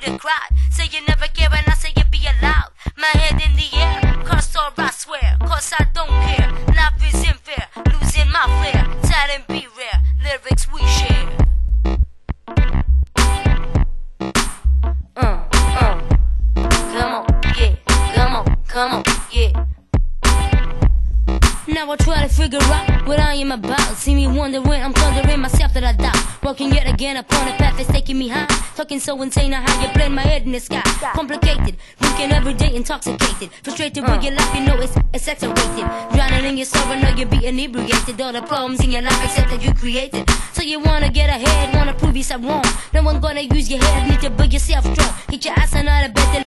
the crowd. Say you never care and I say you be allowed. My head in the air, curse or I swear, cause I don't care. Life is unfair, losing my flair. Talent be rare, lyrics we share. Come on, yeah. Now I try to figure out what I am about. See me wondering, I'm thundering myself that I doubt. Walking yet again upon a path that's taking me high. Talking so insane on how you blend my head in the sky. Complicated, drinking every day intoxicated. Frustrated with your life, you know it's exaggerated. Drowning in your sorrow, know you're being inebriated. All the problems in your life except that you created. So you wanna get ahead, wanna prove yourself wrong. No one gonna use your head, need to build yourself strong. Get your ass on out of bed.